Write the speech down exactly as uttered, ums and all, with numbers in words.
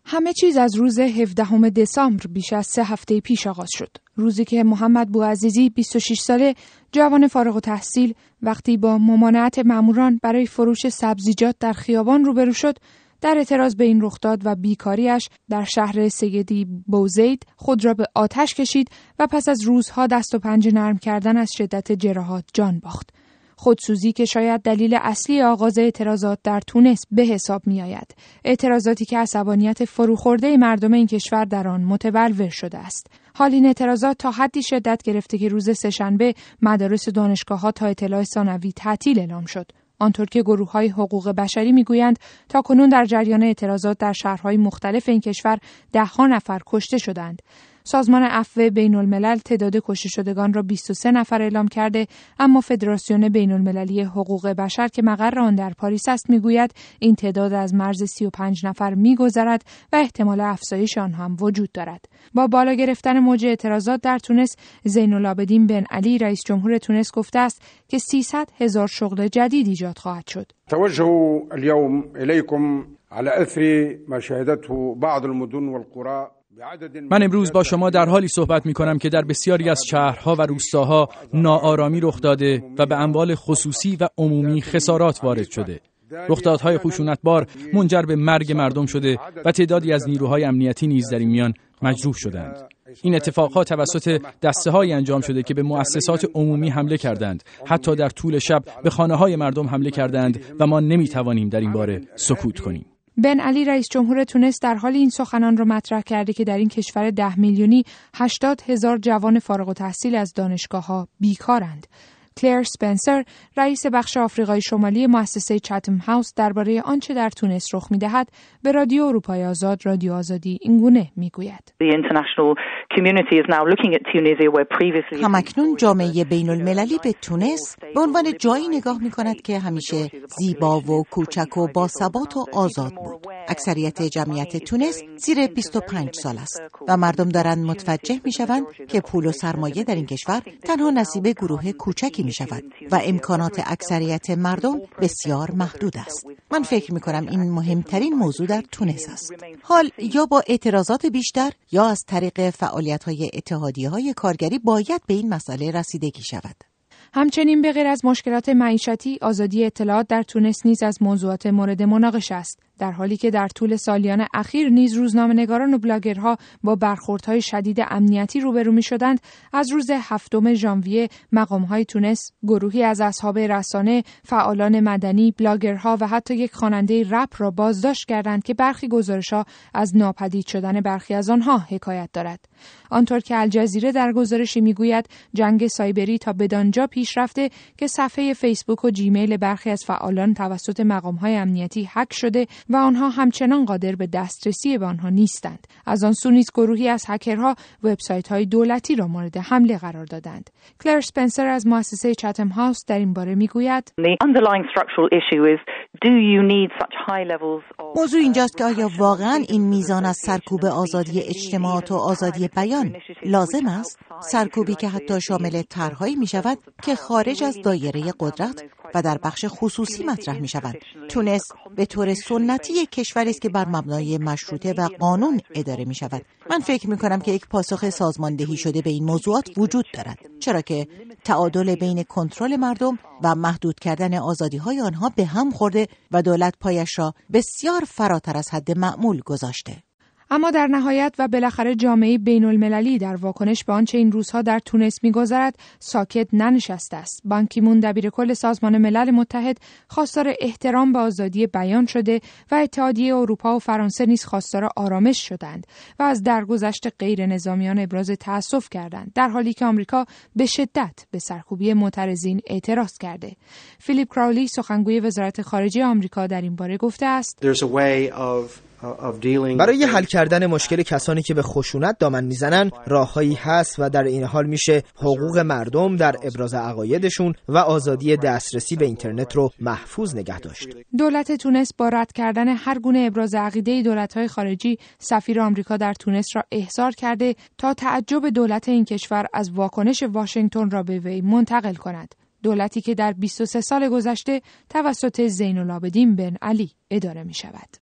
همه چیز از روز هفدهم دسامبر بیش از سه هفته پیش آغاز شد. روزی که محمد بوعزیزی بیست و شش ساله جوان فارغ التحصیل وقتی با ممانعت ماموران برای فروش سبزیجات در خیابان روبرو شد، در اعتراض به این رخداد و بیکاریش در شهر سیدی بوزید خود را به آتش کشید و پس از روزها دست و پنجه نرم کردن از شدت جراحات جان باخت. خودسوزی که شاید دلیل اصلی آغاز اعتراضات در تونس به حساب می آید. اعتراضاتی که عصبانیت فروخورده مردم این کشور در آن متبلور شده است. حال این اعتراضات تا حدی شدت گرفته که روز سه‌شنبه مدارس و دانشگاه‌ها تا اطلاع ثانوی تعطیل اعلام شد. آنطور که گروه‌های حقوق بشری می‌گویند تا کنون در جریان اعتراضات در شهرهای مختلف این کشور ده‌ها نفر کشته شدند. سازمان عفو بین‌الملل تعداد کشته شدگان را بیست و سه نفر اعلام کرده، اما فدراسیون بین‌المللی حقوق بشر که مقر آن در پاریس است می‌گوید این تعداد از مرز سی و پنج نفر می‌گذرد و احتمال افزایش آن هم وجود دارد. با بالا گرفتن موج اعتراضات در تونس، زین‌العابدین بن علی رئیس جمهور تونس گفته است که سیصد هزار شغل جدید ایجاد خواهد شد. توجه اليوم إليكم على أثر ما شهدته بعض المدن والقرى. من امروز با شما در حالی صحبت می کنم که در بسیاری از شهرها و روستاها ناآرامی رخ داده و به اموال خصوصی و عمومی خسارات وارد شده. رخدادهای خشونتبار منجر به مرگ مردم شده و تعدادی از نیروهای امنیتی نیز در این میان مجروح شدند. این اتفاقات توسط دسته‌هایی انجام شده که به مؤسسات عمومی حمله کردند، حتی در طول شب به خانه‌های مردم حمله کردند و ما نمی‌توانیم در این باره سکوت کنیم. بن علی رئیس جمهور تونس در حال این سخنان را مطرح کرده که در این کشور ده میلیونی هشتاد هزار جوان فارغ التحصیل از دانشگاه‌ها بیکارند. کلیر اسپنسر رئیس بخش آفریقای شمالی مؤسسه چاتم هاوس درباره آنچه در تونس رخ می‌دهد به رادیو اروپای آزاد رادیو آزادی اینگونه میگوید: همکنون جامعه بین‌المللی به تونس به عنوان جایی نگاه می‌کند که همیشه زیبا و کوچک و باثبات و آزاد بود. اکثریت جمعیت تونس زیر بیست و پنج سال است و مردم دارند متوجه می‌شوند که پول و سرمایه در این کشور تنها نصیب گروه کوچکی می شود و امکانات اکثریت مردم بسیار محدود است. من فکر می کنم این مهمترین موضوع در تونس است. حال یا با اعتراضات بیشتر یا از طریق فعالیت های اتحادیه های کارگری باید به این مسئله رسیدگی شود. همچنین به غیر از مشکلات معیشتی، آزادی اطلاعات در تونس نیز از موضوعات مورد مناقشه است. در حالی که در طول سالیان اخیر نیز روزنامه‌نگاران و بلاگرها با برخوردهای شدید امنیتی روبرو می‌شدند، از روز هفتم ژانویه مقام‌های تونس گروهی از اصحاب رسانه، فعالان مدنی، بلاگرها و حتی یک خواننده رپ را بازداشت کردند که برخی گزارش‌ها از ناپدید شدن برخی از آنها حکایت دارد. آنطور که الجزیره در گزارشی می‌گوید جنگ سایبری تا بدانجا پیش رفته که صفحه فیسبوک و جیمیل برخی از فعالان توسط مقام‌های امنیتی هک شده و آنها همچنان قادر به دسترسی به آنها نیستند. از آن سو نیز گروهی از هکرها وبسایت‌های دولتی را مورد حمله قرار دادند. کلیر اسپنسر از مؤسسه چاتم هاوس در این باره میگوید: موضوع اینجاست که آیا واقعاً این میزان از سرکوب آزادی اجتماعات و آزادی بیان لازم است؟ سرکوبی که حتی شامل طرح‌هایی می‌شود که خارج از دایره قدرت و در بخش خصوصی مطرح می‌شوند. تونس به طور سنتی یک کشوری است که بر مبنای مشروطه و قانون اداره می‌شود. من فکر می‌کنم که یک پاسخ سازماندهی شده به این موضوعات وجود دارد، چرا که تعادل بین کنترل مردم و محدود کردن آزادی‌های آنها به هم خورده و دولت پایش را بسیار فراتر از حد معمول گذاشته. اما در نهایت و بالاخره جامعه بین‌المللی در واکنش به آنچه این روزها در تونس می‌گذرد ساکت ننشسته است. بان کی مون دبیرکل سازمان ملل متحد خواستار احترام به آزادی بیان شده و اتحادیه اروپا و فرانسه نیز خواستار آرامش شدند و از درگذشت غیر نظامیان ابراز تأسف کردند، در حالی که آمریکا به شدت به سرکوبی معترضین اعتراض کرده. فیلیپ کراولی سخنگوی وزارت خارجه آمریکا در این باره گفته است: برای حل کردن مشکل کسانی که به خشونت دامن میزنن راههایی هست و در این حال میشه حقوق مردم در ابراز عقایدشون و آزادی دسترسی به اینترنت رو محفوظ نگه داشت. دولت تونس با رد کردن هر گونه ابراز عقیده دولت‌های خارجی سفیر آمریکا در تونس را احضار کرده تا تعجب دولت این کشور از واکنش واشنگتن را به وی منتقل کند. دولتی که در بیست و سه سال گذشته توسط زین‌العابدین بن علی اداره می شود.